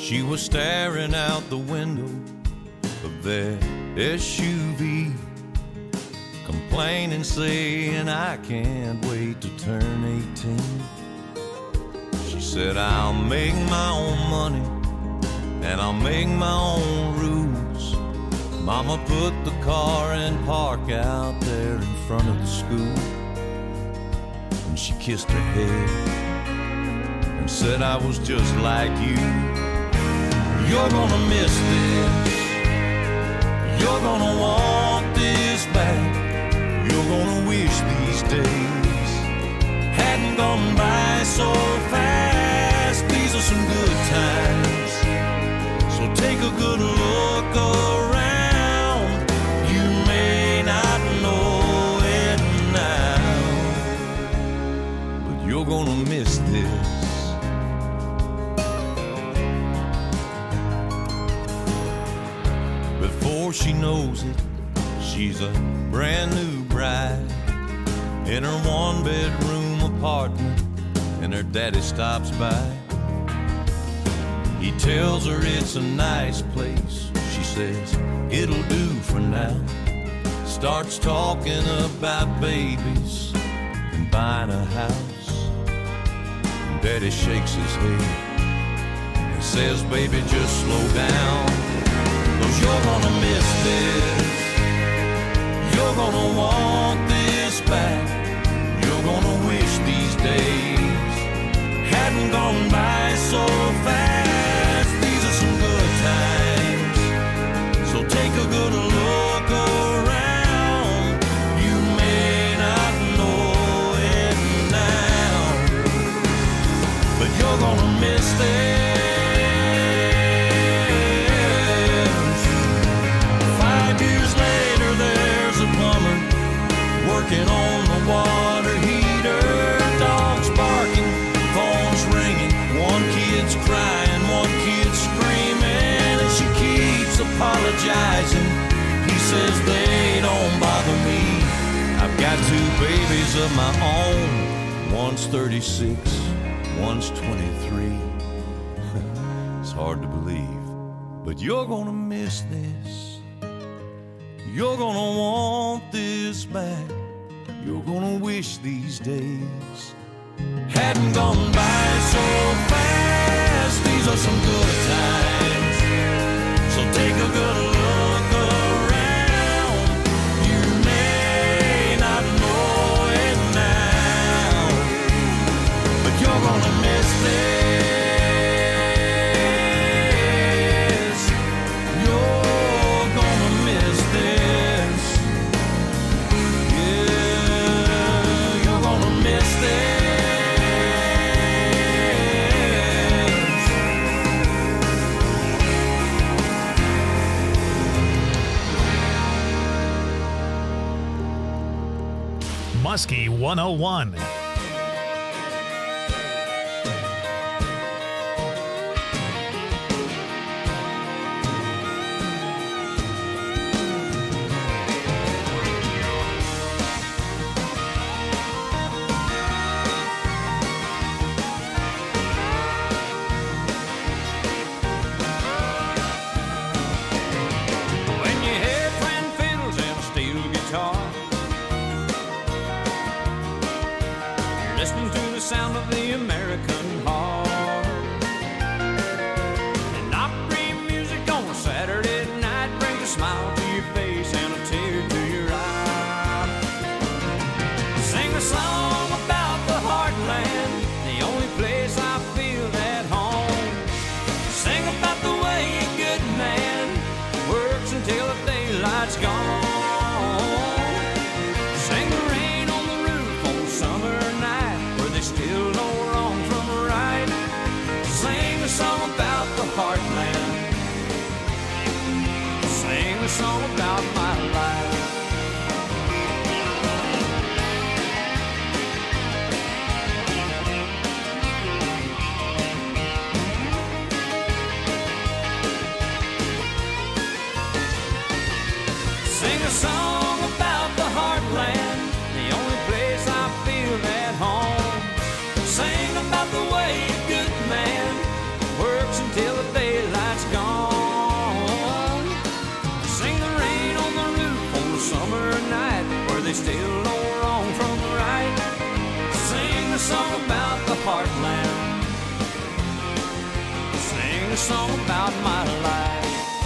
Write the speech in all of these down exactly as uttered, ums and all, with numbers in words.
She was staring out the window of their S U V, complaining, saying, I can't wait to turn eighteen. She said, I'll make my own money and I'll make my own rules. Mama put the car in park out there in front of the school, and she kissed her head and said, I was just like you. You're gonna miss this. You're gonna want this back. You're gonna wish these days hadn't gone by so fast. These are some good times, so take a good look around. You may not know it now, but you're gonna miss this. Before she knows it, she's a brand new bride in her one-bedroom apartment, and her daddy stops by. He tells her it's a nice place. She says, it'll do for now. Starts talking about babies and buying a house. And Daddy shakes his head and says, baby, just slow down, 'cause you're gonna miss this. You're gonna want this back. You're gonna wish these days hadn't gone by so fast. These are some good times, so take a good look around. You may not know it now, but you're gonna miss this. Working on the water heater, dogs barking, phones ringing, one kid's crying, one kid's screaming, and she keeps apologizing. He says they don't bother me. I've got two babies of my own. One's thirty-six, one's twenty-three. It's hard to believe, but you're gonna miss this. You're gonna want this back. You're gonna wish these days hadn't gone by so fast. These are some good times, so take a good look around. You may not know it now, but you're gonna miss this. You're gonna miss this. Muskie one oh one. Listening to the sound of the American heart, and Opry music on a Saturday night brings a smile to your face and a tear to your eye. Sing a song about the heartland, the only place I feel at home. Sing about the way a good man works until the daylight's gone. Sing the rain on the roof on summer night, still know wrong from right. a song about my life.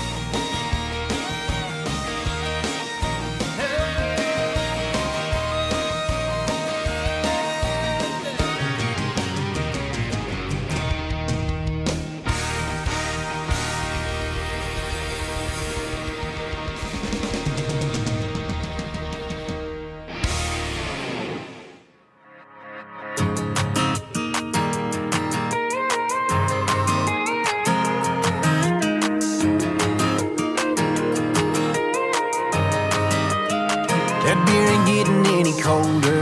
That beer ain't getting any colder,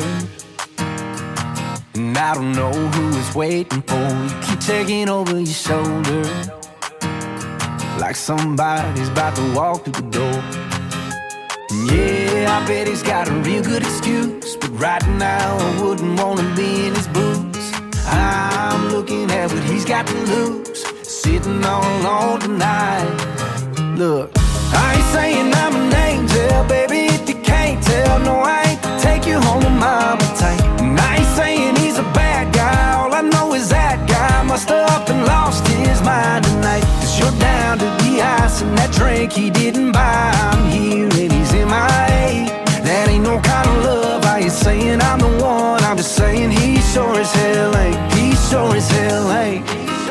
and I don't know who is waiting for you. Keep checking over your shoulder, like somebody's about to walk through the door. And yeah, I bet he's got a real good excuse, but right now I wouldn't want to be in his boots. I'm looking at what he's got to lose, sitting all alone tonight. Look, I ain't saying I'm an angel, baby, if you can't tell. No, I ain't to take you home with mama tight. And I ain't saying he's a bad guy, all I know is that guy must have up and lost his mind tonight. Cause you're down to the ice and that drink he didn't buy. I'm here and he's in my A. That ain't no kind of love, I ain't saying I'm the one, I'm just saying he sure as hell ain't. He sure as hell ain't.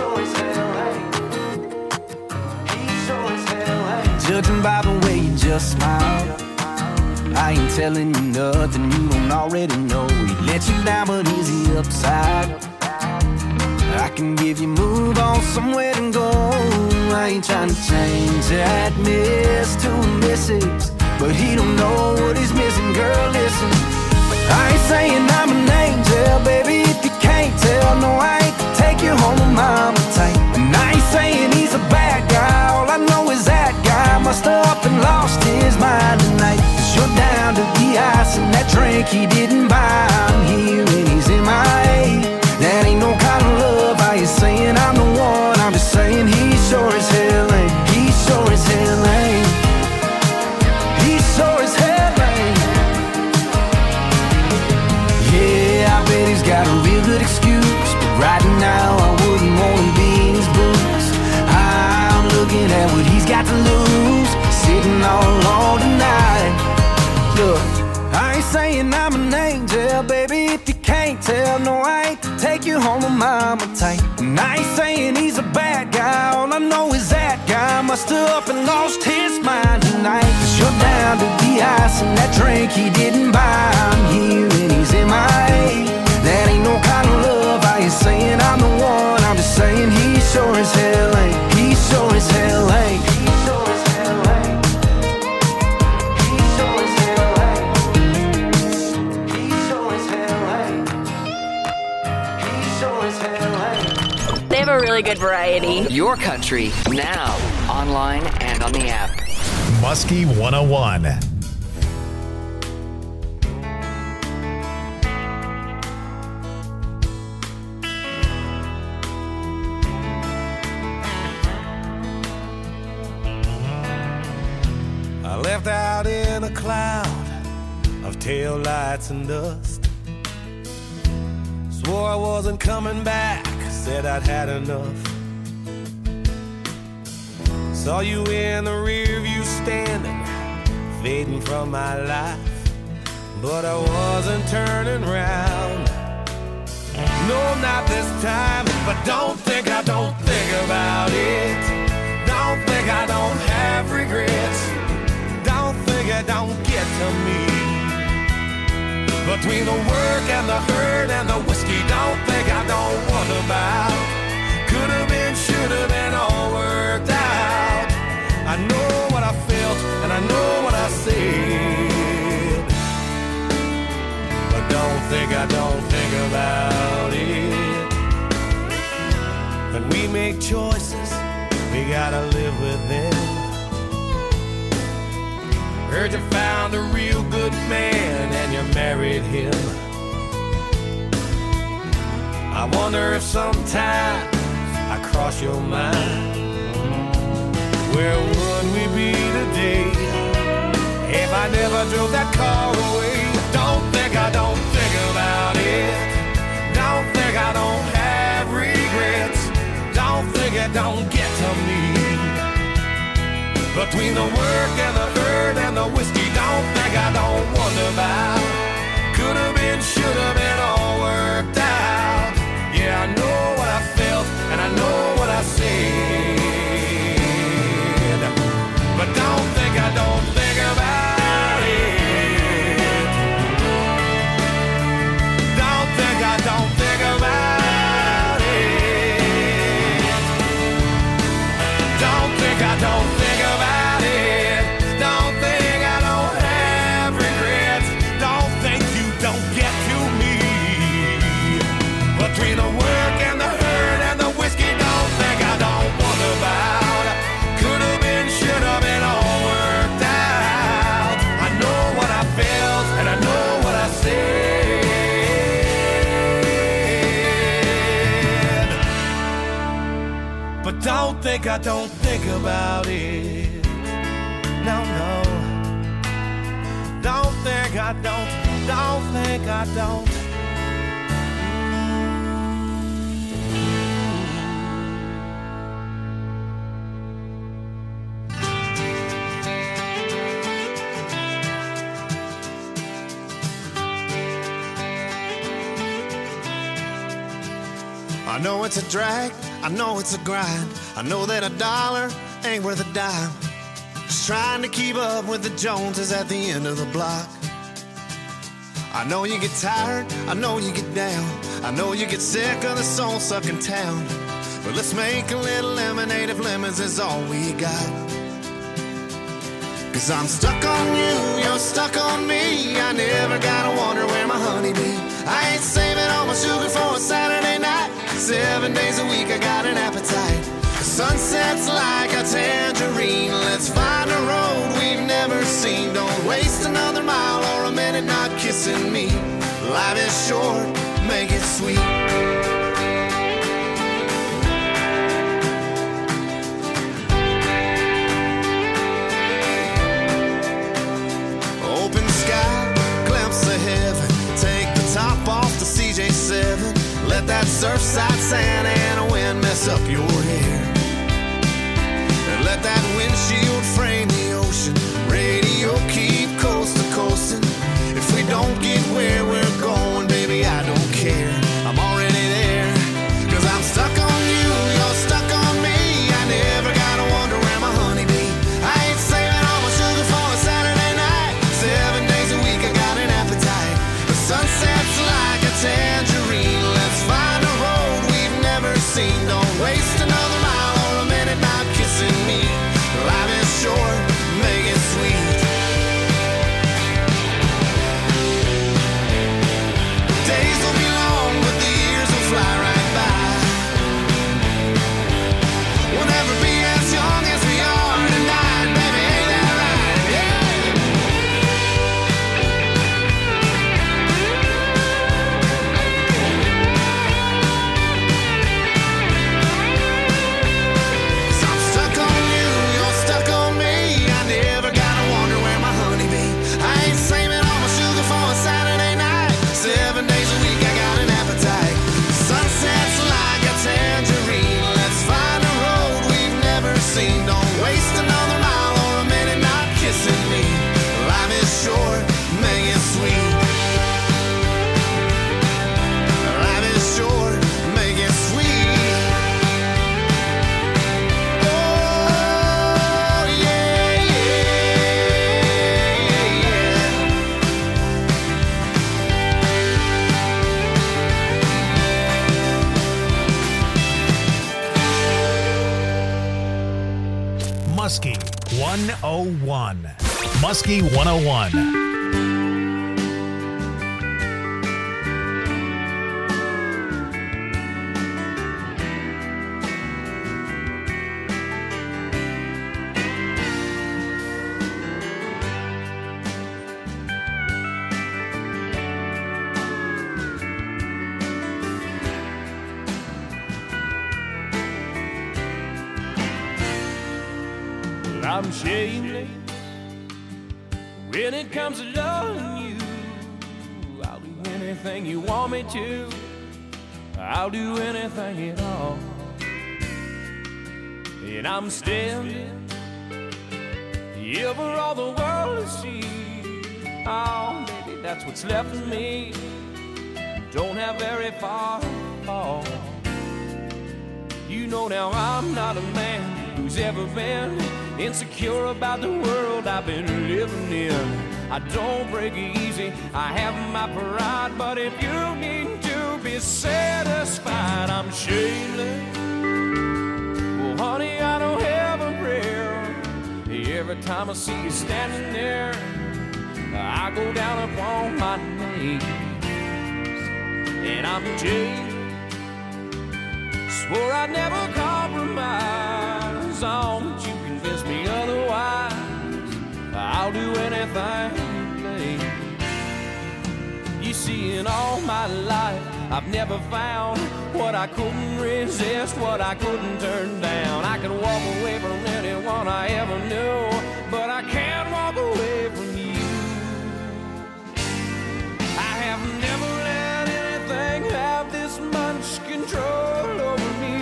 Judging by the way you just smiled, I ain't telling you nothing you don't already know. He let you down, but is he upside? I can give you move on somewhere to go. I ain't trying to change that miss to a missus, but he don't know what he's missing, girl, listen. I ain't saying I'm an angel, baby, if you can't tell. No, I ain't to take you home with mama tight. And I ain't saying he's a bad guy, all I know is that guy must have up and lost his mind tonight. Cause you're down to the ice and that drink he didn't buy. I'm here and he's in my A. That ain't no kind of love, I ain't saying I'm the one, I'm just saying he sure as hell ain't. He sure as hell ain't. He sure as hell ain't. Yeah, I bet he's got a real good excuse, but right now I wouldn't wanna be in his boots. I'm looking at what he's got to lose, sitting all alone tonight. Look, I ain't saying I'm an angel, baby, if you can't tell. No, I ain't to take you home with mama tight. And I ain't saying he's a bad guy, all I know is that guy must have up and lost his mind tonight. Cause you're down to the ice and that drink he didn't buy. I'm here and he's in my A. That ain't no kind of love, I ain't saying I'm the one, I'm just saying he sure as hell ain't. He sure as hell ain't. He sure as hell ain't. He sure as hell ain't. He sure as hell ain't. He sure as hell ain't. They have a really good variety. Your country, now, online and on the app. Muskie one oh one. I left out in a cloud of taillights and dust. Swore I wasn't coming back, said I'd had enough. Saw you in the rear view standing, fading from my life, but I wasn't turning round. No, not this time, but don't think I don't think about it. Don't think I don't have regrets. Don't think it don't get to me. Between the work and the hurt and the whiskey, don't think I don't wonder about. Could have been, should have been, all worked out. I know what I felt and I know what I said, but don't think I don't think about it. When we make choices, we gotta live with them. Heard you found a real good man and you married him. I wonder if sometimes I cross your mind. Where would we be today if I never drove that car away? Don't think I don't think about it. Don't think I don't have regrets. Don't think it don't get to Between the work and the hurt and the whiskey, don't think I don't wonder about. Could have been, should have been, all worked out. Yeah, I know what I felt and I know what I said, but don't think I don't think about it. Don't think I don't think about it. Don't think I don't think about it. Don't think I don't have regrets. Don't think you don't get to me. Between the work and the hurt and the whiskey, don't think I don't wonder about. Could have been, should have been, all worked out. I know what I felt and I know what I said, but don't think I don't think about it. No, no. Don't think I don't, don't think I don't. I know it's a drag, I know it's a grind. I know that a dollar ain't worth a dime. Just trying to keep up with the Joneses at the end of the block. I know you get tired, I know you get down. I know you get sick of the soul-sucking town. But let's make a little lemonade if lemons is all we got. Cause I'm stuck on you, you're stuck on me. I never gotta wonder where my honey be. I ain't saving all my sugar for a Saturday night. Seven days a week I got an appetite. The sunset's like a tangerine. Let's find a road we've never seen. Don't waste another mile or a minute not kissing me. Life is short, make it sweet. Open sky, glimpse of heaven. Take the top off the C J seven. Let that surfside Santa Ana wind mess up your hair. And let that windshield frame the ocean. Radio keep coast to coasting. If we don't get where we're going, baby, I don't care. I'm already there. Cause I'm stuck on you, you're stuck on me. I never gotta wonder where my honey be. I ain't saving all my sugar for a Saturday night. Seven days a week I got an appetite. The sunset's like a tangerine. Let's find a road we've never seen. Don't waste another mile or a minute not kissing me. Life is short, make it sweet. Days will be long, but the years will fly right by. We'll never be as young as we are tonight, baby, ain't that right? Yeah. I'm stuck on you, you're stuck on me. I never gotta wonder where my honey be. I ain't saving all my sugar for a Saturday night. Seven days a week I got an appetite. Sunset's like a tangerine. Let's find a road we've never seen. Don't waste another mile or a minute not kissing me. Life is short, make it sweet. Life is short, make it sweet. Oh, yeah, yeah, yeah. Muskie one oh one. Muskie one oh one. I'm shameless when it comes to loving you. I'll do anything you want me to. I'll do anything at all. And I'm standing Yeah, for all the world to see. Oh, baby, that's what's left of me. Don't have very far to fall. You know now I'm not a man who's ever been insecure about the world I've been living in. I don't break easy, I have my pride, but if you need to be satisfied, I'm shameless. Well, honey, I don't have a prayer. Every time I see you standing there, I go down upon my knees. And I'm Jay. Swore I'd never compromise. Oh, but you convince me otherwise. I'll do anything, please. You see, in all my life, I've never found what I couldn't resist, what I couldn't turn down. I could walk away from anyone I ever knew, but I can't walk away from you. I have never let anything have this much control over me.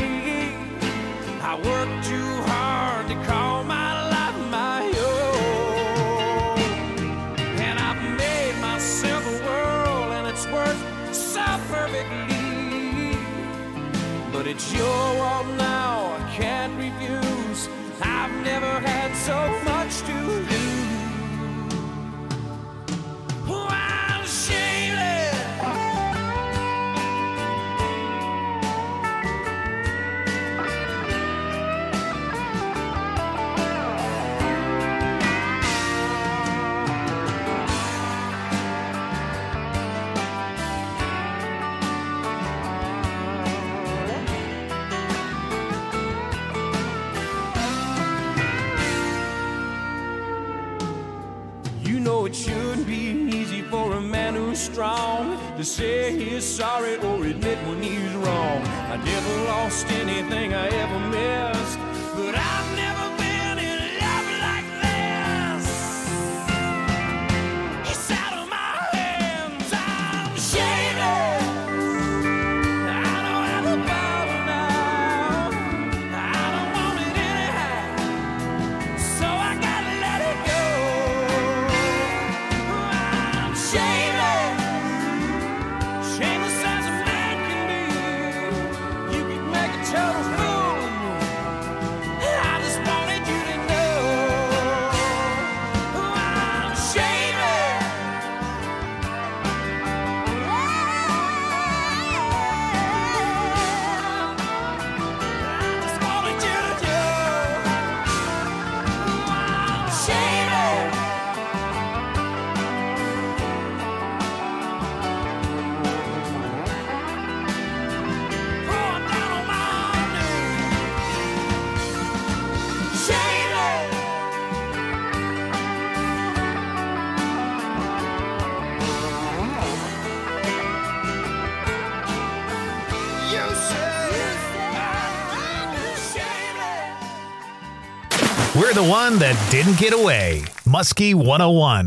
I work too hard to call my life my own, and I've made myself a world, and it's worked so perfectly. But it's your world now, I can't refuse. I've never had so much to lose. Oh, I'm shameless. It shouldn't be easy for a man who's strong to say he's sorry or admit when he's wrong. I never lost anything I ever missed, but I've never been in love like this. It's out of my hands, I'm shameless. I don't have a bottle now, I don't want it anyhow, so I gotta let it go. We're the one that didn't get away. Muskie one oh one.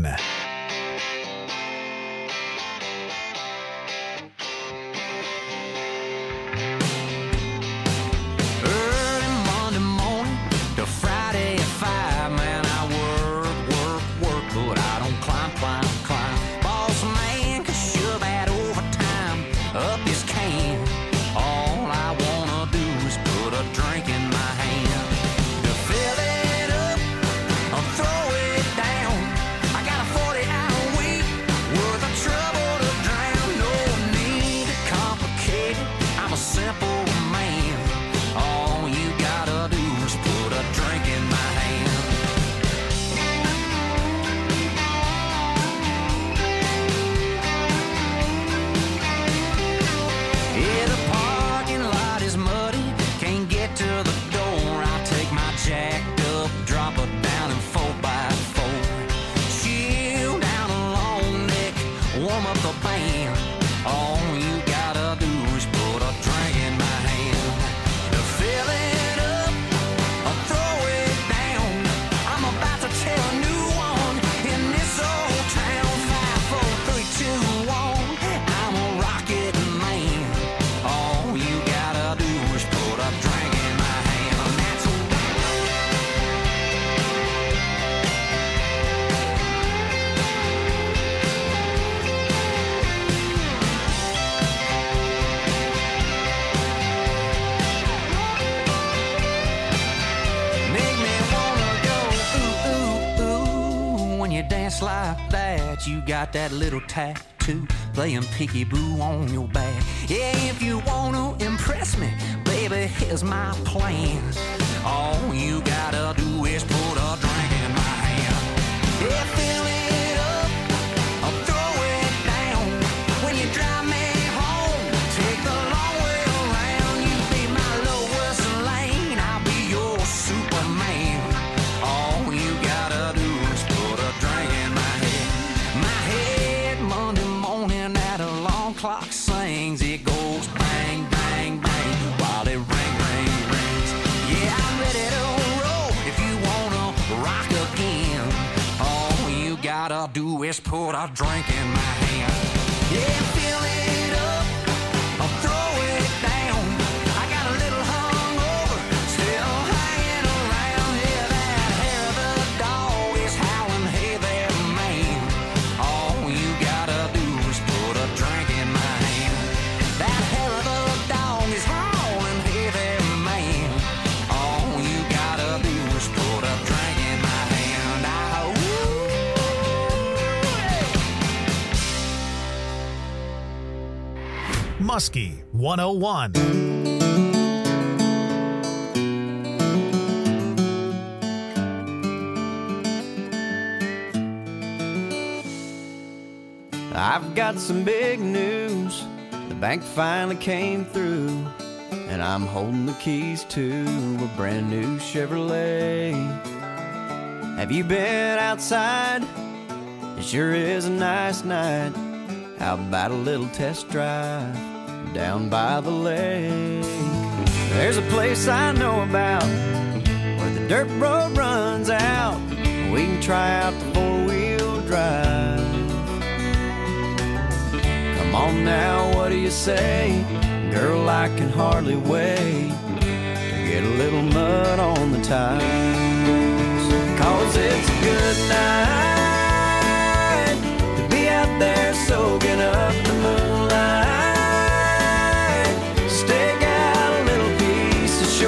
Early Monday morning to Friday at five, man, I work, work, work, but I don't climb, climb, climb. Boss man can shove that overtime up his can. All I wanna do is put a drink in my hand. To fill it up or throw it down, I got a forty-hour week worth of trouble to drown. No need to complicate it, I'm a simple man. All you gotta do is put a drink in my hand. Yeah, the parking lot is muddy, can't get to the door. I'll take my jacked up, drop it down in four by four. Chill down a long neck, warm up the band. All you gotta do is put a drink in my like that. You got that little tattoo playing peekaboo on your back. Yeah, if you want to impress me, baby, here's my plan. All you gotta do is put a drink in my hand. Yeah, fill it up, I'll throw it down. When you drive me home, take the long way around. You be my Lois Lane, I'll be your Superman. All you gotta do is put a drink in my head. My head Monday morning, that alarm clock sings. It goes bang, bang, bang, while it ring, ring, rings. Yeah, I'm ready to roll if you wanna rock again. All you gotta do is put a drink in my hand. Yeah, fill it up, I'll throw it down. I got a little hungover, still hanging around. Yeah, that hair of the dog is howling, hey there, man. All you gotta do is put a drink in my hand. That hair of the dog is howling, hey there, man. All you gotta do is put a drink in my hand. Ah, ooh, Muskie one oh one. I've got some big news. The bank finally came through, and I'm holding the keys to a brand new Chevrolet. Have you been outside? It sure is a nice night. How about a little test drive down by the lake? There's a place I know about where the dirt road runs out. We can try out the four-wheel drive. Come on now, what do you say? Girl, I can hardly wait to get a little mud on the tires. Cause it's a good night to be out there soaking up the moonlight. Stake out a little piece of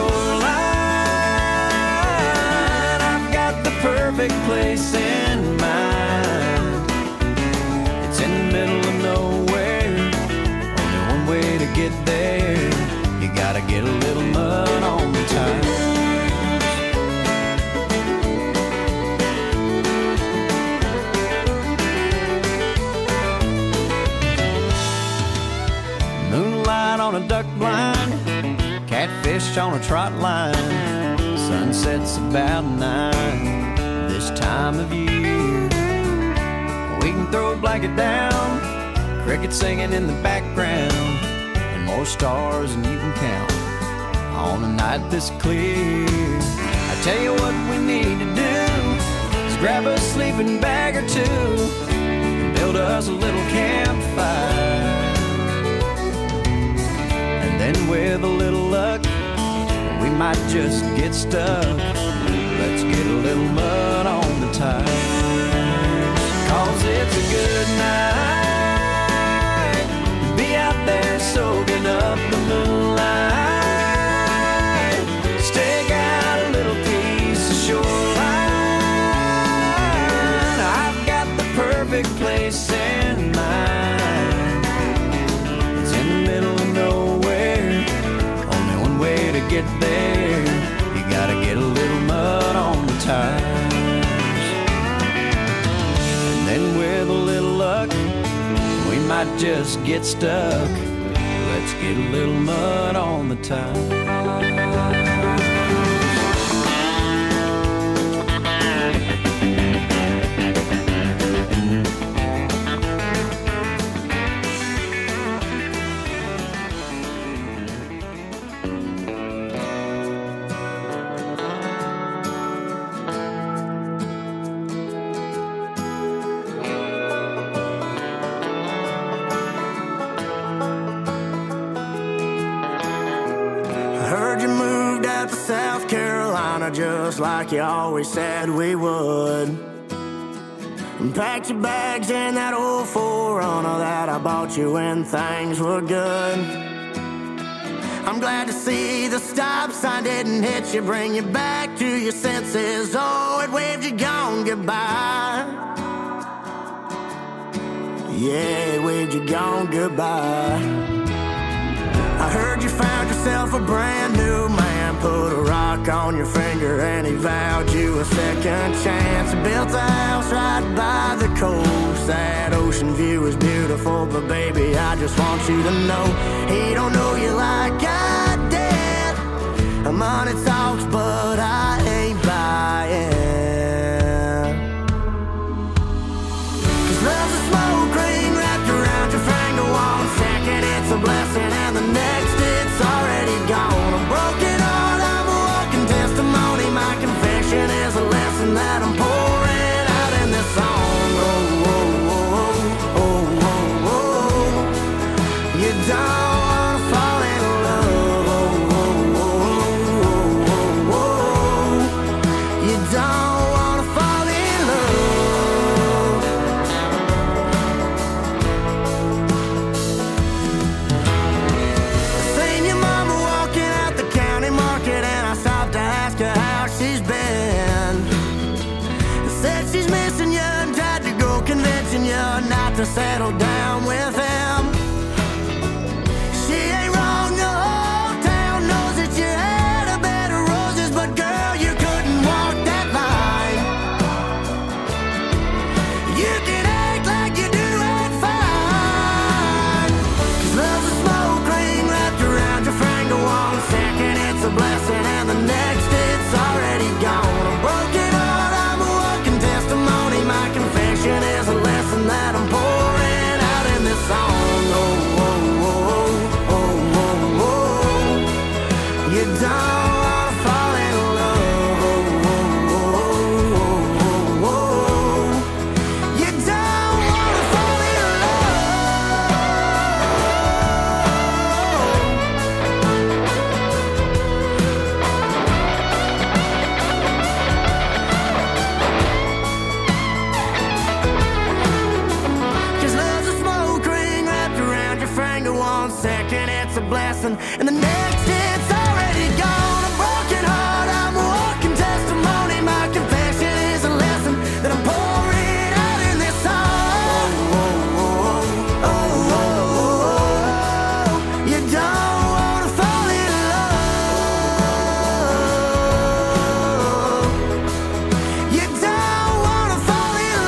shoreline. I've got the perfect place in mind. It's in the middle of nowhere, only one way to get there. You gotta get a little mud on the tires. Moonlight on a duck blind, catfish on a trot line. Sunset's about nine this time of year. We can throw a blanket down, crickets singing in the background, and more stars than you can count on a night this clear. I tell you what we need to do is grab a sleeping bag or two and build us a little campfire. And then with a little luck, we might just get stuck. Let's get a little mud on the tires. Cause it's a good night to be out there soaking up the moonlight. Stake out a little piece of shoreline. I've got the perfect place in mind. It's in the middle of nowhere, only one way to get there. You gotta get a little mud on the tires. Then with a little luck, we might just get stuck. Let's get a little mud on the tires. Just like you always said we would. And packed your bags in that old four runner that I bought you when things were good. I'm glad to see the stop sign didn't hit you, bring you back to your senses. Oh, it waved you gone goodbye. Yeah, waved you gone goodbye. I heard you found yourself a brand new man. Put a rock on your finger and he vowed you a second chance. Built a house right by the coast. That ocean view is beautiful, but baby, I just want you to know he don't know you like I did. Money talks, but I ain't buying. Cause love's a smoke ring wrapped around your finger. One second it's a blessing and the next it's already gone. A broken heart, I'm a walking testimony. My confession is a lesson that I'm pouring out in this song. Oh, oh, oh, oh, oh, oh. You don't wanna fall in love. Oh, oh, oh, oh, oh, oh. You don't wanna fall in love. Seen your mama walking out the county market and I stopped to ask her how she's been. Said she's missing you and tried to go convincing you not to settle down with him. She ain't wrong, the whole town knows that you had a bed of roses, but girl, you couldn't walk that line. You can act like you do it fine. Cause love's a smoke ring wrapped around your finger. One second it's a blessing and the next it's already gone. A broken heart, I'm a walking testimony. My confession is a lesson that I'm pouring out in this song. Oh, oh, oh, oh, oh, oh. You don't wanna fall in love. Oh, oh, oh, oh, oh, oh. You don't wanna fall in Cause love's a smoke ring wrapped around your finger. One second it's a blessing and the next it's already gone. A broken heart, I'm a walking testimony. My confession is a lesson that I'm pouring out in this song. Oh, oh, oh, oh, oh, oh. You don't wanna fall in love. You don't wanna fall in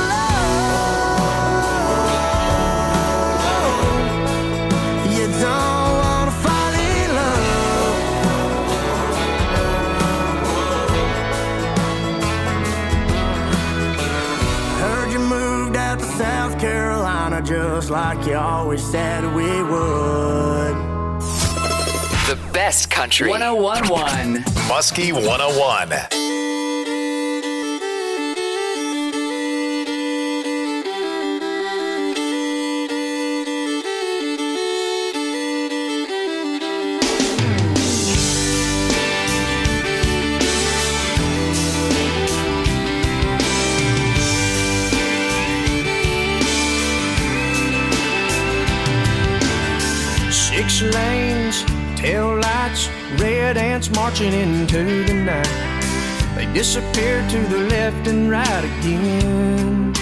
love. You don't wanna fall in love. Heard you moved out to South Carolina just like you always said we would. The best country. one oh one point one. Muskie one oh one. Six lanes, tail lights, red ants marching into the night. They disappear to the left and right again.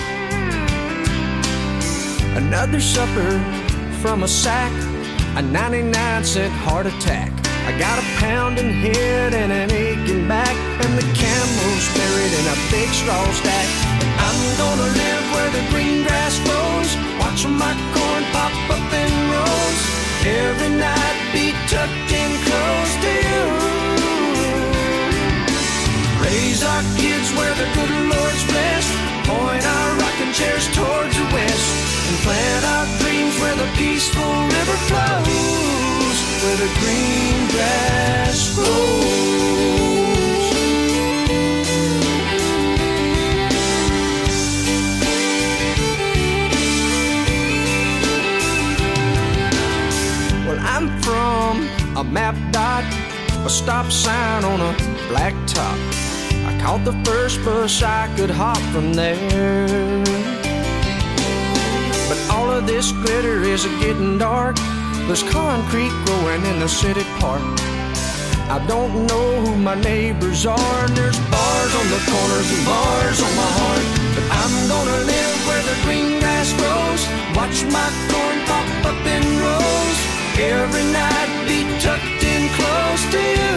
Another supper from a sack, a ninety-nine cent heart attack. I got a pounding head and an aching back, and the camel's buried in a big straw stack. I'm gonna live where the green grass grows, watching my corn pop up in rows. Every night be tucked in close to you. Raise our kids where the good Lord's blessed, point our rocking chairs towards the west, and plant our dreams where the peaceful river flows, where the green grass grows. Well, I'm from a map dot, a stop sign on a black top. I caught the first bus I could hop from there. But all of this glitter is getting dark. There's concrete growing in the city park. I don't know who my neighbors are, and there's bars on the corners and bars on my heart. But I'm gonna live where the green grass grows, Watch my corn pop up in rows. Every night be tucked in close to you.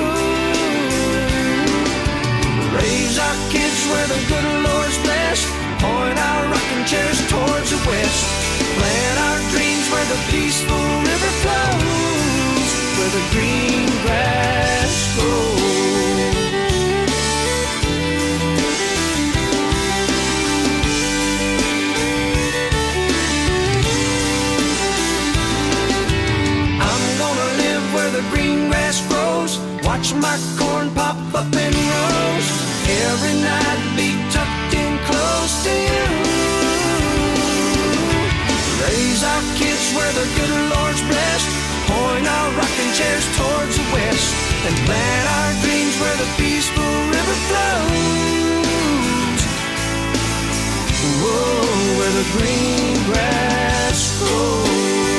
Raise our kids where the good Lord's blessed. Point our rocking chairs towards the west. Plant our dreams where the peaceful river flows, where the green grass grows. I'm gonna live where the green grass grows. Watch my corn pop up in rows. Every night be tucked in close to you. Raise our kids where the good Lord's blessed. Point our rocking chairs towards the west. And plant our dreams where the peaceful river flows. Whoa, where the green grass grows.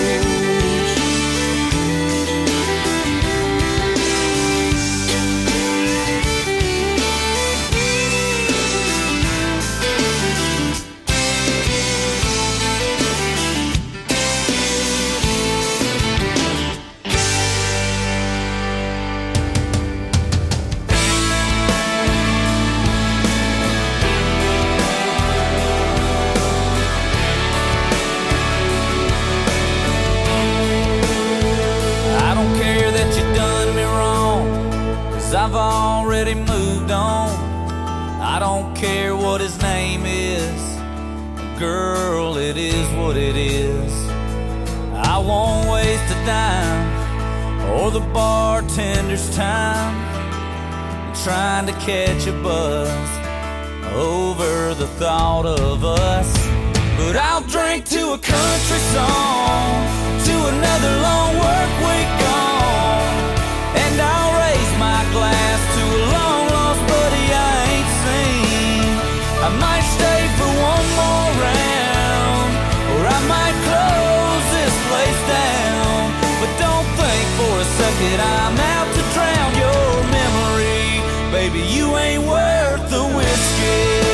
I've already moved on. I don't care what his name is. Girl, it is what it is. I won't waste a dime or the bartender's time trying to catch a buzz over the thought of us. But I'll drink to a country song, to another long work week gone, and I'll raise my glass to a long lost buddy I ain't seen. I might stay for one more round, or I might close this place down. But don't think for a second I'm out to drown your memory. Baby, you ain't worth the whiskey.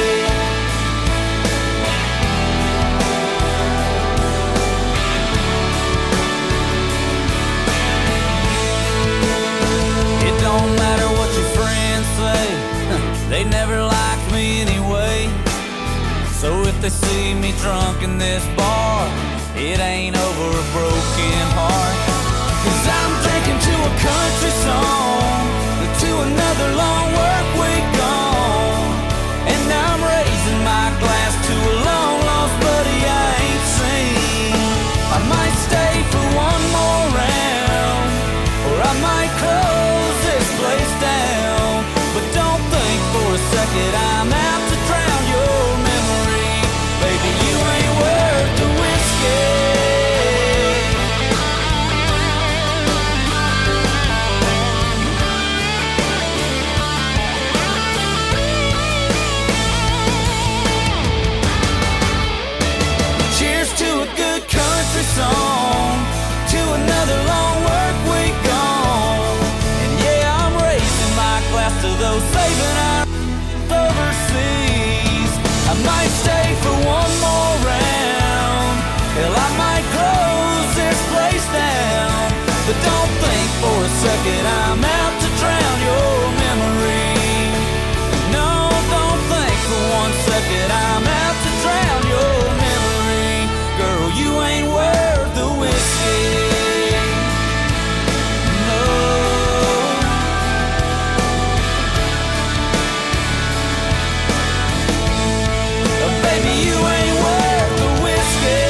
Don't matter what your friends say, they never liked me anyway. So if they see me drunk in this bar, it ain't over a broken heart. Cause I'm drinking to a country song, to another long work week gone, and I'm raising my glass to a long lost buddy I ain't seen. I might stay for one more round, or I might close this place down. But don't think for a second I'm out to drown your memory. Baby, you ain't worth the whiskey. Cheers to a good country song, to another long work week gone. And yeah, I'm raising my glass to those saving our overseas. I might stay for one more round, hell, I might close this place down. But don't think for a second I'm out to drown your memory. No, don't think for one second I'm out to drown your memory. Girl, you ain't worth the whiskey. Baby, you ain't worth the whiskey.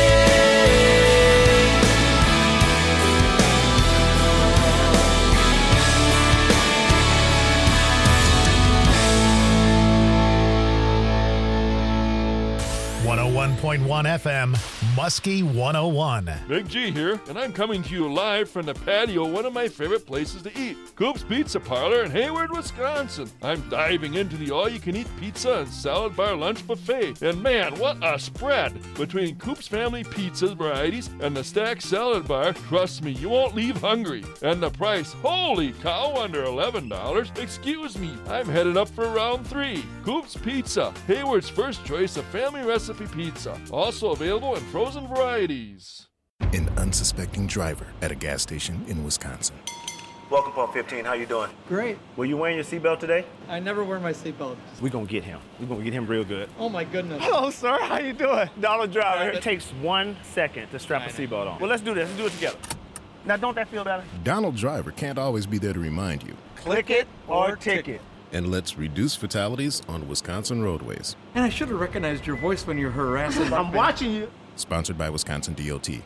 one oh one point one F M, Muskie one oh one. Big G here, and I'm coming to you live from the patio of one of my favorite places to eat, Coop's Pizza Parlor in Hayward, Wisconsin. I'm diving into the all-you-can-eat pizza and salad bar lunch buffet, and man, what a spread! Between Coop's family pizza varieties and the stacked salad bar, trust me, you won't leave hungry. And the price, holy cow, under eleven dollars. Excuse me, I'm headed up for round three. Coop's Pizza, Hayward's first choice of family recipe pizza. pizza. Also available in frozen varieties. An unsuspecting driver at a gas station in Wisconsin. Welcome, Pump fifteen. How you doing? Great. Were you wearing your seatbelt today? I never wear my seatbelt. We're gonna get him. We're gonna get him real good. Oh my goodness. Hello, sir. How you doing? Dollar Driver. It takes one second to strap a seatbelt on. Well, let's do this. Let's do it together. Now, don't that feel better? Donald Driver can't always be there to remind you. Click it or ticket. And let's reduce fatalities on Wisconsin roadways. And I should have recognized your voice when you're harassing. I'm watching you. Sponsored by Wisconsin D O T.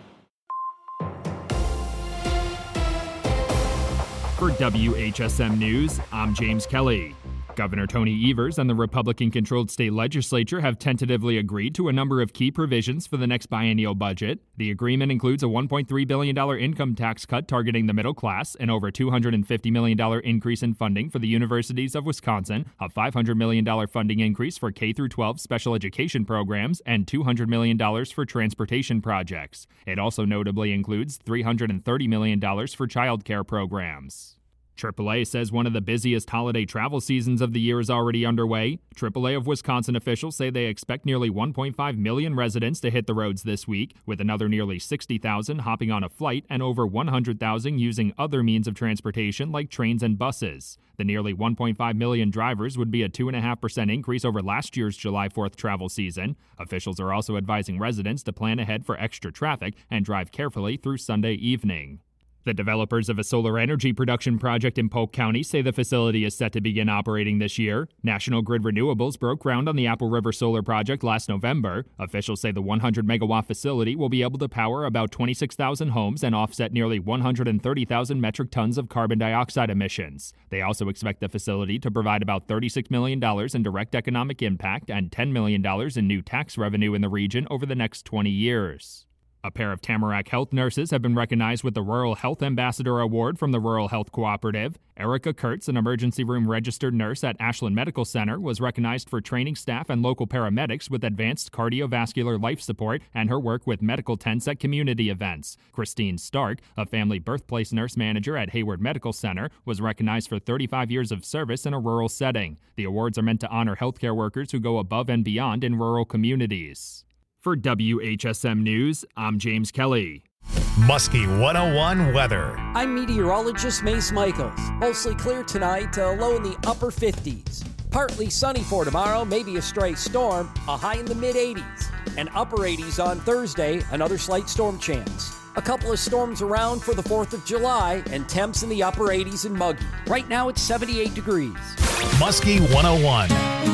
For W H S M News, I'm James Kelly. Governor Tony Evers and the Republican-controlled state legislature have tentatively agreed to a number of key provisions for the next biennial budget. The agreement includes a one point three billion dollars income tax cut targeting the middle class, an over two hundred fifty million dollars increase in funding for the universities of Wisconsin, a five hundred million dollars funding increase for K through twelve special education programs, and two hundred million dollars for transportation projects. It also notably includes three hundred thirty million dollars for child care programs. triple A says one of the busiest holiday travel seasons of the year is already underway. triple A of Wisconsin officials say they expect nearly one point five million residents to hit the roads this week, with another nearly sixty thousand hopping on a flight and over one hundred thousand using other means of transportation like trains and buses. The nearly one point five million drivers would be a two point five percent increase over last year's July fourth travel season. Officials are also advising residents to plan ahead for extra traffic and drive carefully through Sunday evening. The developers of a solar energy production project in Polk County say the facility is set to begin operating this year. National Grid Renewables broke ground on the Apple River Solar Project last November. Officials say the one hundred megawatt facility will be able to power about twenty-six thousand homes and offset nearly one hundred thirty thousand metric tons of carbon dioxide emissions. They also expect the facility to provide about thirty-six million dollars in direct economic impact and ten million dollars in new tax revenue in the region over the next twenty years. A pair of Tamarack Health nurses have been recognized with the Rural Health Ambassador Award from the Rural Health Cooperative. Erica Kurtz, an emergency room registered nurse at Ashland Medical Center, was recognized for training staff and local paramedics with advanced cardiovascular life support and her work with medical tents at community events. Christine Stark, a family birthplace nurse manager at Hayward Medical Center, was recognized for thirty-five years of service in a rural setting. The awards are meant to honor healthcare workers who go above and beyond in rural communities. For W H S M News, I'm James Kelly. Muskie one oh one weather. I'm meteorologist Mace Michaels. Mostly clear tonight, uh, low in the upper fifties. Partly sunny for tomorrow, maybe a stray storm, a high in the mid eighties. And upper eighties on Thursday, another slight storm chance. A couple of storms around for the fourth of July, and temps in the upper eighties and muggy. Right now it's seventy-eight degrees. Muskie one oh one.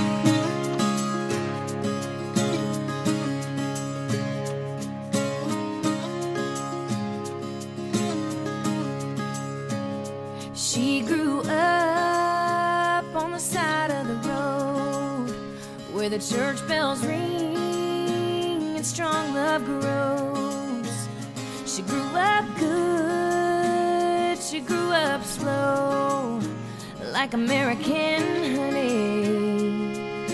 She grew up on the side of the road where the church bells ring and strong love grows. She grew up good, she grew up slow, like American honey.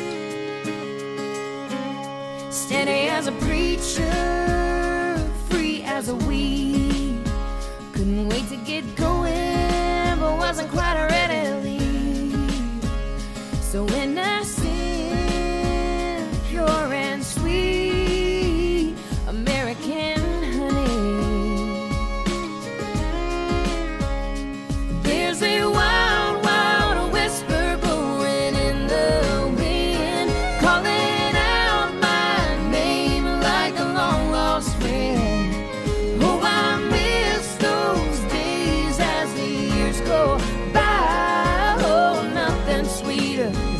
Steady as a preacher, free as a weed. Couldn't wait to get going, but wasn't quite ready to leave. So innocent, pure and sweet, American honey. There's a wild, wild whisper blowing in the wind, calling out my name like a long lost friend. Oh, I miss those days as the years go by. Oh, nothing sweeter than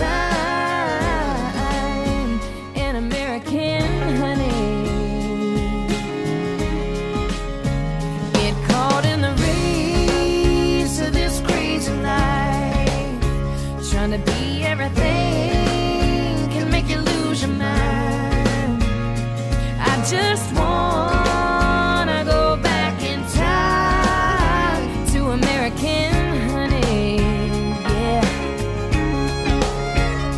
summertime and American honey. Get caught in the race of this crazy life, trying to be everything can make you lose your mind. I just wanna go back in time to American honey, yeah.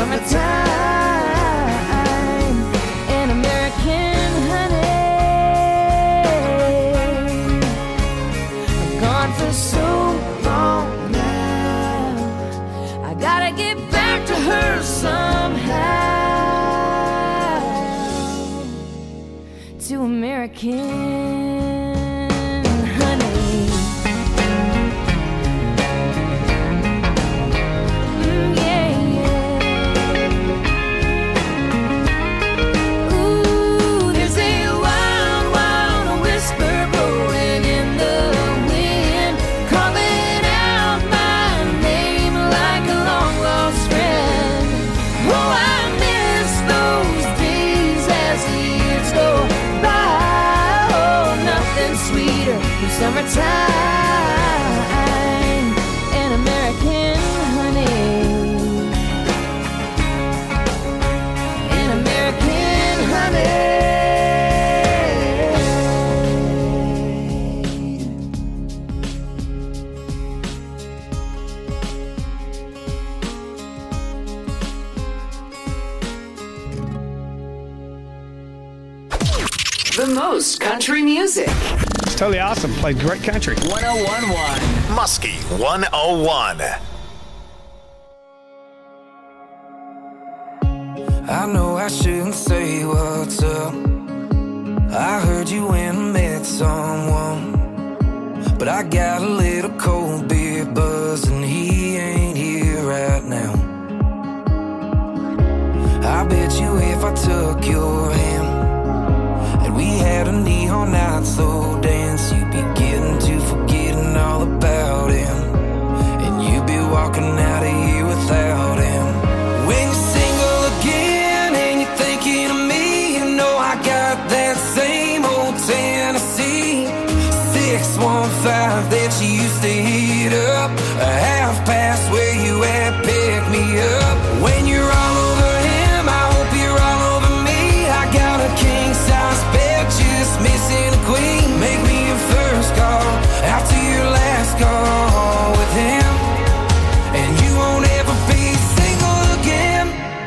summertime in American honey. I'm gone for so long now. I gotta get back to her somehow. To American honey. Mm, yeah, yeah. Ooh, there's a wild, wild whisper blowing in the wind, calling out my name like a long lost friend. Oh, I miss those days as the years go by. Oh, nothing sweeter than summertime and American honey. And American honey. The most country music. It's totally awesome. Played great country. one oh one point one. Muskie one oh one. I know I shouldn't say what's up. I heard you went and met someone, but I got a little cold beer buzz and he ain't here right now. I bet you if I took your hand and we had a neon night slow dance, you'd be getting to forgetting all about him, and you'd be walking out of here without him. When you're single again and you're thinking of me, you know I got that same old Tennessee six one five that you used to hit up, a half past where you at, pick me up. When you're all over him, I hope you're all over me. I got a king size bed, just missing a queen. Make me your first call after your last call with him, and you won't ever be single again.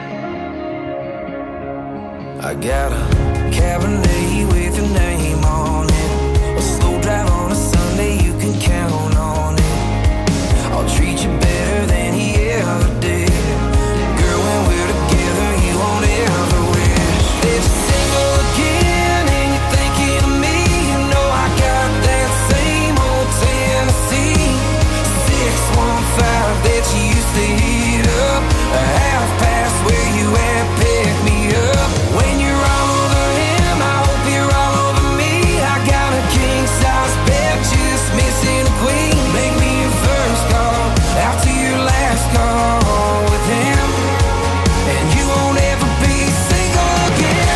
I got a Cabernet with your name on it, a slow drive on a Sunday, you can count on it. I'll treat you better than he ever did. Girl, when we're together, you won't ever wish that you're single again and you're thinking of me. You know I got that same old Tennessee six one five that you used to hit up, a half past where you at, pick me up. When you're all over him, I hope you're all over me. I got a king size bed, just missing a queen. Make me your first call after your last call with him, and you won't ever be single again.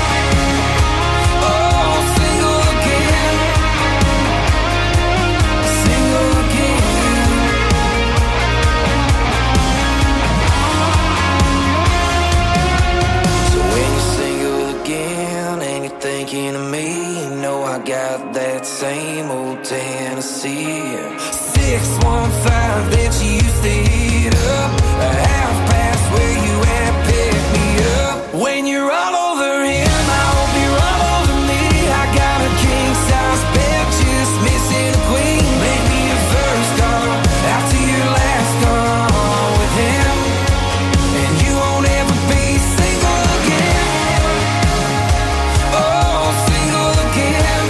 Oh, single again. Single again. So when you're single again and you're thinking of me, you know I got that same old Tennessee six one five that you used to hit up, a half past where you at, pick me up. When you're all over him, I hope you're all over me. I got a king size bed, just missing a queen. Make me your first call after your last call with him, and you won't ever be single again. Oh, single again.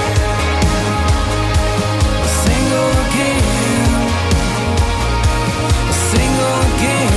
Single again. Single again.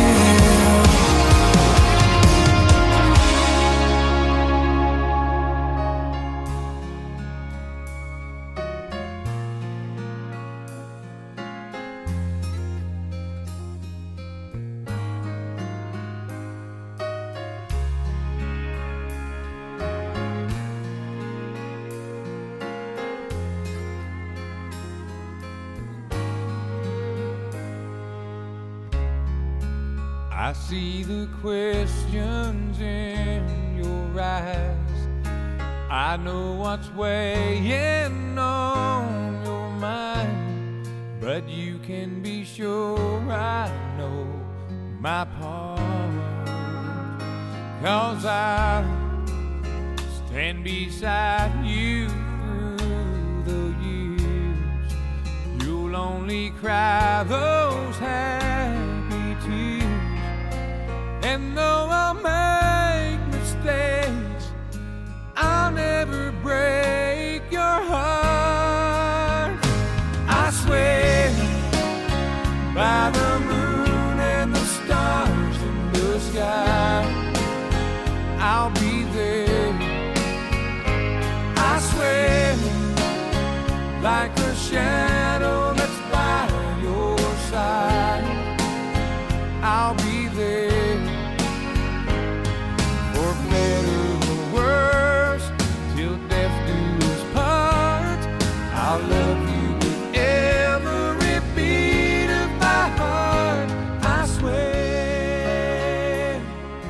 I see the questions in your eyes. I know what's weighing on your mind, but you can be sure I know my part. 'cause I'll stand beside you through the years. You'll only cry those happy tears. And though I'll make mistakes, I'll never break your heart. I swear by the moon and the stars in the sky, I'll be there. I swear like a shadow that's by your side, I'll be there. For better or worse, till death do us part, I'll love you with every beat of my heart. I swear.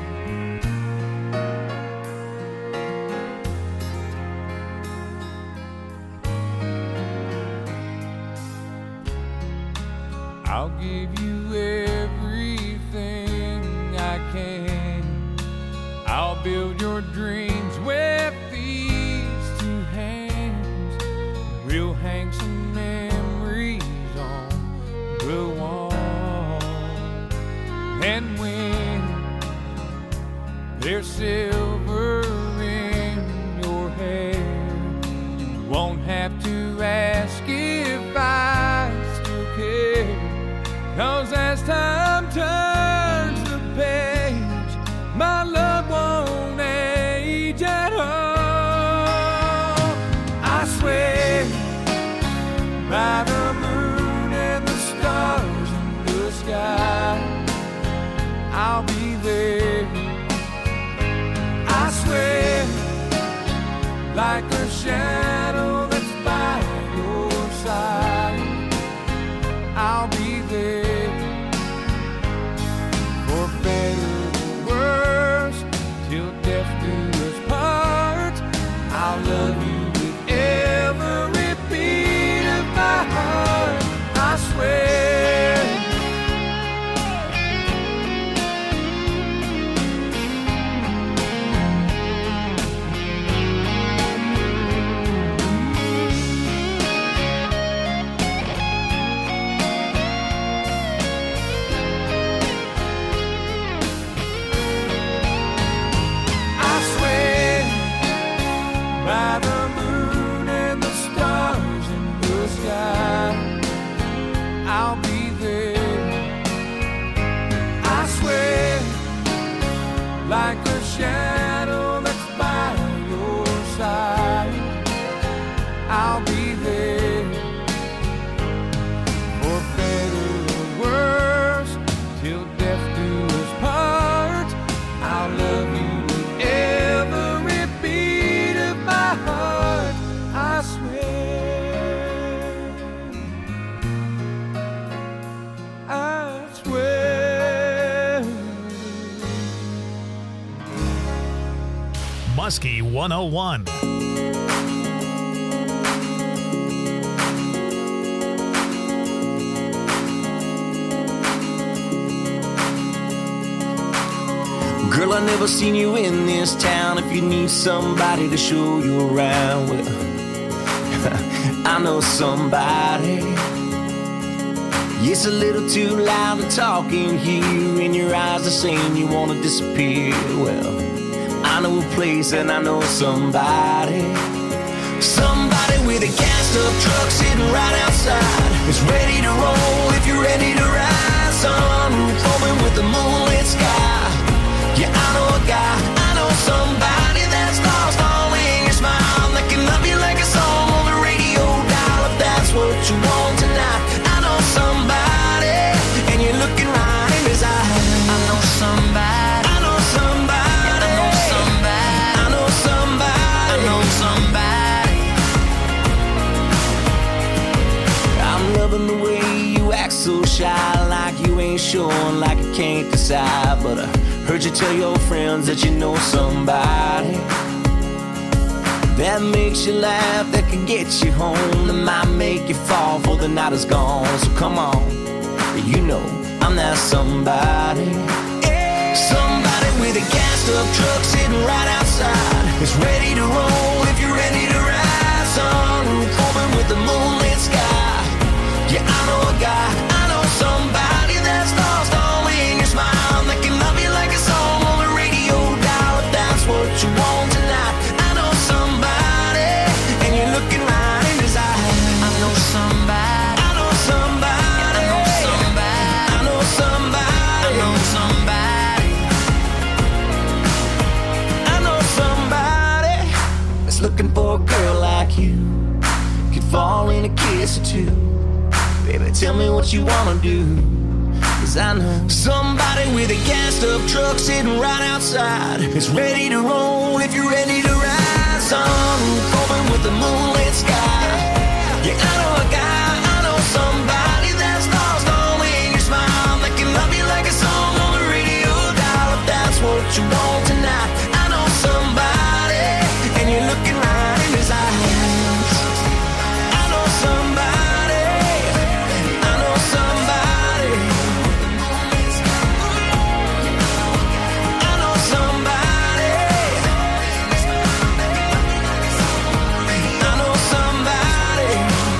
I'll give you everything I can. I'll build your dreams with these two hands. We'll hang some memories on the wall. And when there's silver in your hair, you won't have to ask if I still care. 'Cause as time turns the page, my love won't age at all. I swear by the moon and the stars in the sky, I'll be there. I swear like a shadow that's by your side, I'll be there. For better or worse, till death do us part, I'll love you with every beat of my heart. I swear. By the moon and the stars in the sky, I'll be there. I swear like a shadow that's by your side, I'll be there. For better or worse, till death do us part, I'll love you with every beat of my heart. I swear, I swear. Muskie one oh one. Girl, I never seen you in this town. If you need somebody to show you around, well, I know somebody. It's a little too loud to talk in here, and your eyes are saying you want to disappear. Well, I know a place and I know somebody. Somebody with a gassed up truck sitting right outside. It's ready to roll if you're ready to ride. Sunroof open with the moonlit sky. Yeah, I know a guy, I know somebody that's lost all in your smile. That can love you like a song on the radio dial. If that's what you want tonight, I know somebody, and you're looking right in his eyes. I know somebody, I know somebody, I know somebody, I know somebody, I know somebody. I'm loving the way you act so shy, like you ain't sure, like you can't decide. But I heard you tell your friends that you know somebody that makes you laugh, that can get you home, that might make you fall before the night is gone. So come on, you know I'm that somebody. Somebody with with a gassed up truck sitting right outside. It's ready to roll if you're ready to ride. Sunroof open with the moonlit sky. Yeah, I know a guy, I know somebody that's lost all in your smile. That can love you like a song on the radio dial. If that's what you want tonight, I know somebody, and you're looking right in his eyes. I know somebody, I know somebody, I know somebody, I know somebody, I know somebody, I know somebody that's looking for a girl like you. Could fall in a kiss or two. Baby, tell me what you wanna do, 'cause I know somebody with a gassed up truck sitting right outside. It's ready to roll if you're ready to ride. Sunroof open with the moonlit sky. Yeah, I know a guy, I know somebody that's lost all in your smile. That can love you like a song on the radio dial. If that's what you want tonight, I know somebody, and you're looking right in his eyes. I know somebody, I know somebody, I know somebody, I know somebody,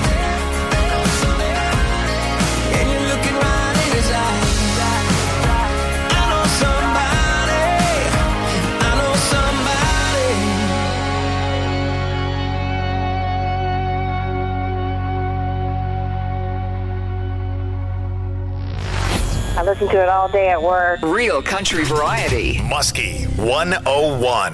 and you're looking right in his eyes. I know somebody, I know somebody. I listen to it all day at work. Real country variety. Muskie one oh one.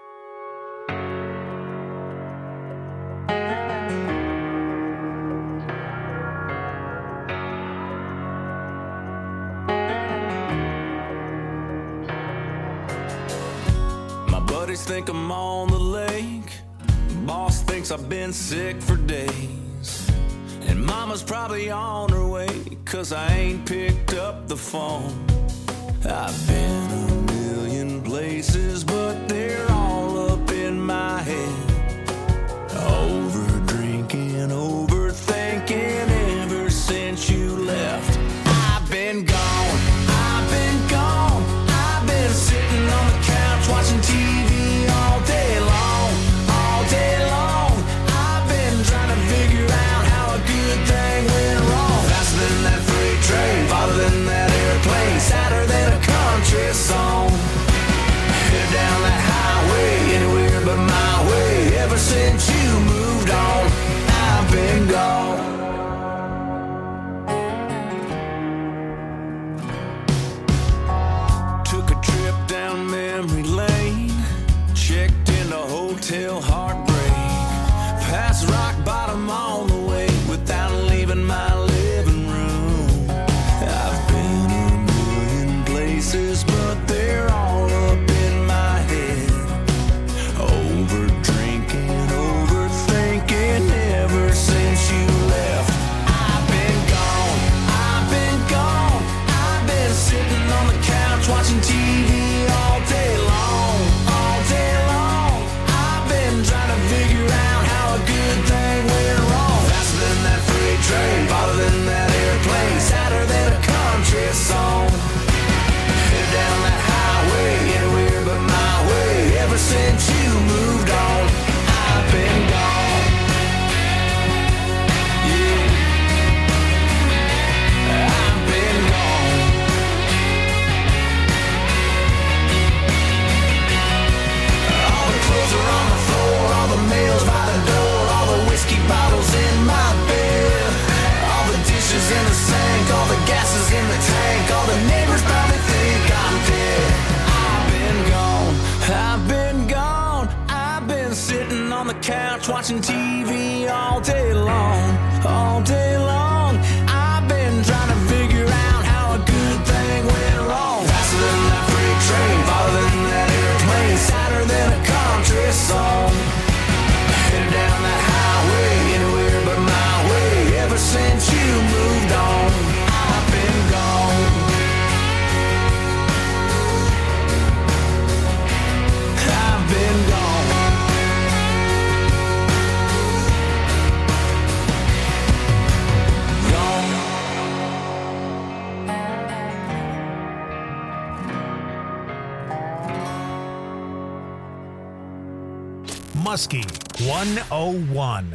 My buddies think I'm on the lake. Boss thinks I've been sick for days. And mama's probably on her way, 'cause I ain't picked up the phone. I've been a million places, but they're all up in my head. Over drinking, overthinking ever since you left. I've been gone, I've been gone. I've been sitting on the couch watching T V all day long, all day long. I've been trying to figure out how a good thing went wrong. Faster than that freight train, farther than that airplane, sadder than a country song. Headed down that highway, anywhere but my way. Ever since you moved on, I've been gone. Took a trip down memory lane, checked into Hotel Heartbreak, past rock bottom on the way without leaving my living room. I've been a million places, but they're all up in my head. Over drinking, overthinking ever since you left. I've been gone, I've been gone. I've been sitting on the couch watching T V all day long, all day long. I've been trying to figure out how a good thing went wrong. Faster than that freight train, farther than that airplane, sadder than a country song. Headed down that highway, anywhere but my way. Ever since you moved on, I've been gone. Yeah, I've been gone. All the clothes are on the floor, all the mail's by the door, all the whiskey bottles in my bed, all the dishes in the sink, all the gas is in the tank, all the neighbors probably think I'm dead. I've been gone, I've been gone. I've been sitting on the couch watching T V all day long, all day long. I've been trying to figure out how a good thing went wrong. Faster than that freight train, farther than that airplane, sadder than a country song. Headed down that highway, anywhere but my way. Ever since you moved on, I've been gone. I've been gone. Muskie one oh one.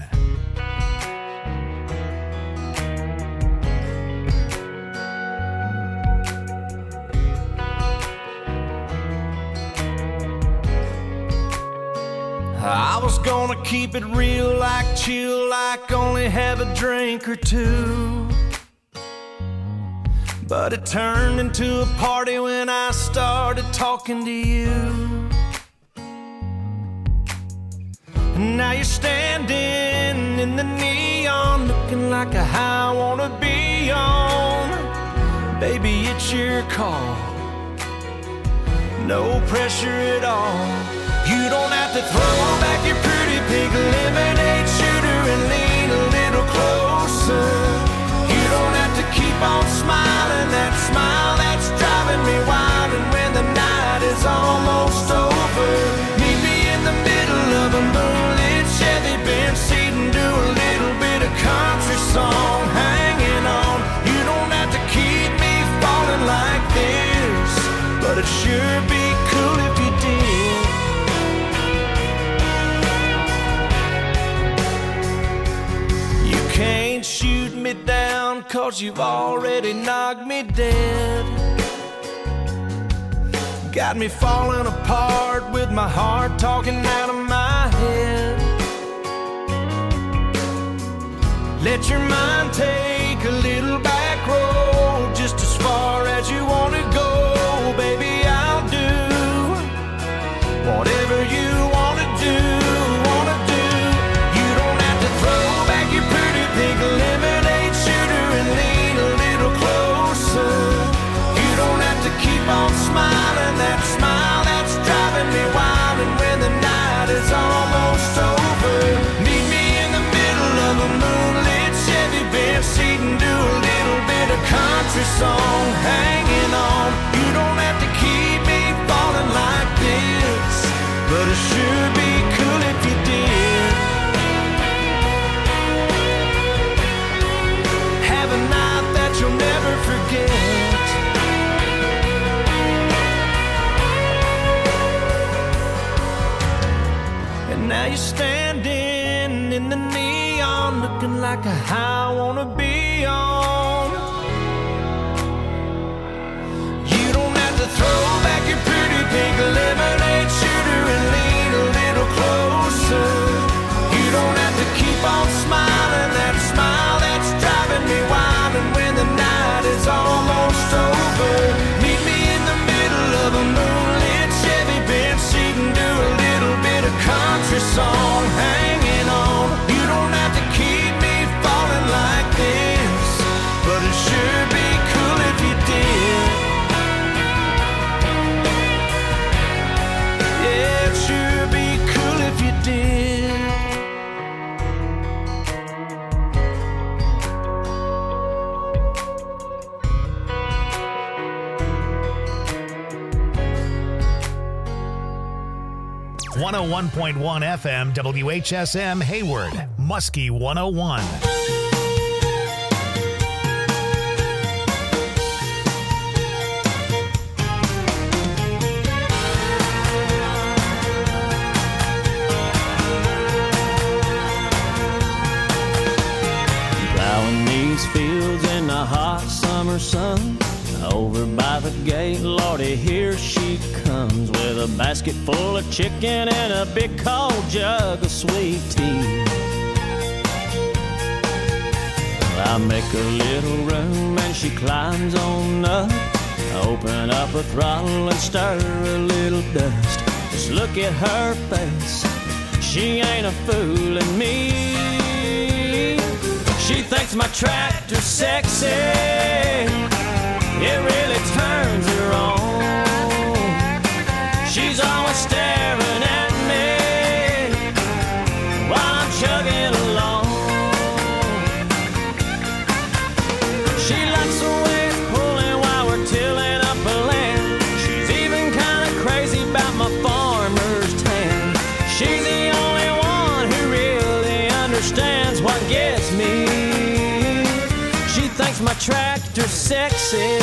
I was gonna keep it real, like chill, like only have a drink or two. But it turned into a party when I started talking to you. And now you're standing in the neon, looking like a high I wanna be on. Baby, it's your call, no pressure at all. You don't have to throw back your pretty pink lemonade shooter and lean a little closer. You don't have to keep on smiling, that smile that's driving me wild. And when the night is almost over, meet me in the middle of a moonlit Chevy Benz seat and do a little bit of country song, hanging on. You don't have to keep me falling like this, but it'd sure be cool if you did. Can't shoot me down, cause you've already knocked me dead. Got me falling apart with my heart talking out of my head. Let your mind take a little back road, just as far as you want to go. Baby, I'll do whatever you want to do, want to do. You don't have to throw back your pretty pink lemonade shooter and lean a little closer. You don't have to keep on smiling, that smile that's driving me wild. And when the night is almost over, meet me in the middle of a moonlit Chevy Benz seat and do a little bit of country song, hanging on. You don't have to keep me falling like this, but it sure be cool if you did. Have a night that you'll never forget. And now you're standing in the neon, looking like a high I wanna be on. You don't have to throw back your pretty pink lemonade shooter and lean a little closer. You don't have to keep on smiling, that smile that's driving me wild. And when the night is almost over, meet me in the middle of a moonlit Chevy Benz seat and do a little bit of country song, hanging on. You don't have to keep me falling like this, but it sure be cool if you did. Yeah, it sure be cool if you did. one oh one point one F M, W H S M, Hayward, Muskie one oh one. Plowing these fields in the hot summer sun. Over by the gate, Lordy, here she comes with a basket full of chicken and a big cold jug of sweet tea. I make a little room and she climbs on up. I open up a throttle and stir a little dust. Just look at her face, she ain't a fooling me. She thinks my tractor's sexy, it really turns her on. She's always staring at me while I'm chugging along. She likes the way it's pulling while we're tilling up a land. She's even kind of crazy about my farmer's tan. She's the only one who really understands what gets me. She thinks my tractor's sexy.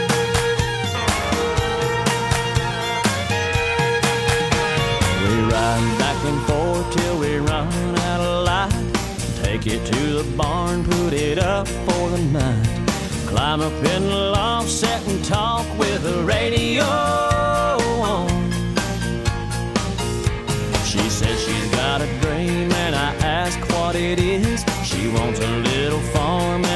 We ride Get to the barn, put it up for the night. Climb up in the loft, sit and talk with the radio on. She says she's got a dream, and I ask what it is. She wants a little farm